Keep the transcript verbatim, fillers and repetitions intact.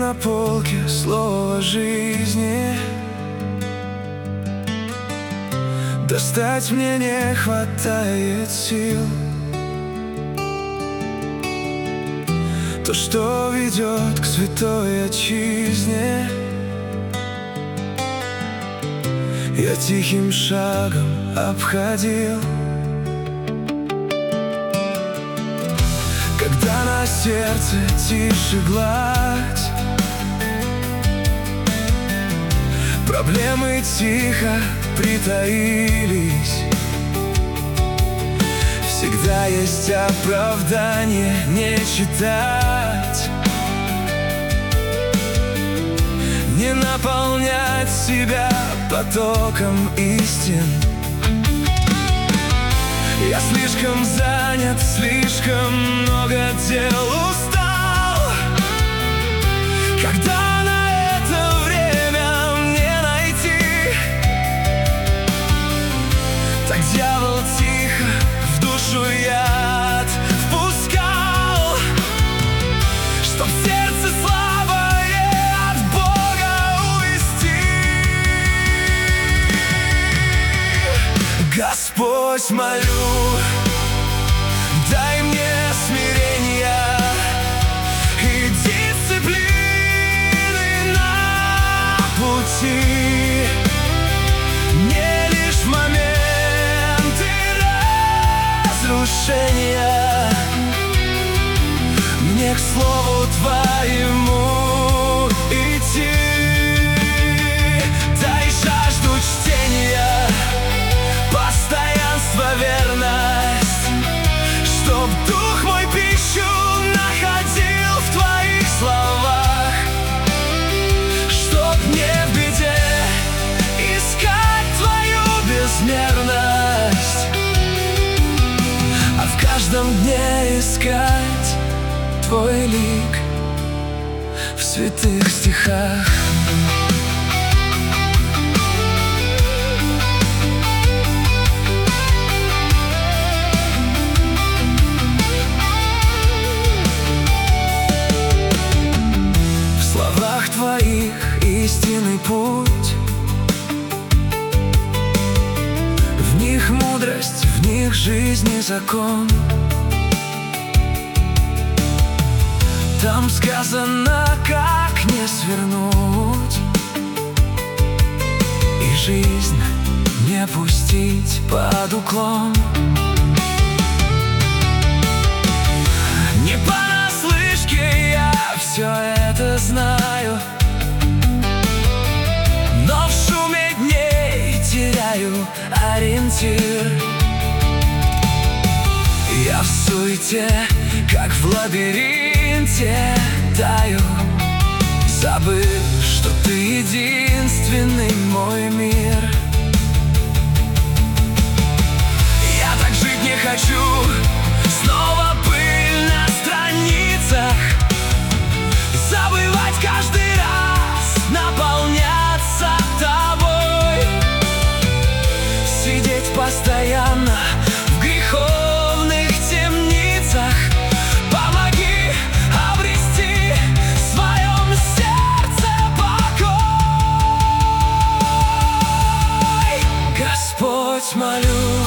на полке слово жизни. Достать мне не хватает сил. То, что ведет к святой отчизне, я тихим шагом обходил. Когда на сердце тише гладь, проблемы тихо притаились. Всегда есть оправдание не читать, не наполнять себя потоком истин. Я слишком занят, слишком много дел, устал. Когда на это время мне найти? Так дьявол тихо в душу яд впускал, чтоб сердце слабое от Бога увести. Господь, молю, дай мне смирения и дисциплины на пути. Не лишь моменты разрушения, мне к слову Твоему идти. Дай жажду чтения, постоянство, верность, чтоб дух мой пищу находил в Твоих словах, чтоб не в беде искать Твою безмерность, а в каждом дне искать Твой лик в святых стихах. Твоих истинный путь, в них мудрость, в них жизнь и закон. Там сказано, как не свернуть и жизнь не пустить под уклон. Не понаслышке я все это знаю, но в шуме дней теряю ориентир. Я в суете, как в лабиринте, таю, забыв, что Ты единственный мой мир. Я так жить не хочу, снова пыль на страницах, забывать каждый раз, наполняться Тобой, сидеть постоянно в греховных темницах. Помоги обрести в своем сердце покой. Господь, молю,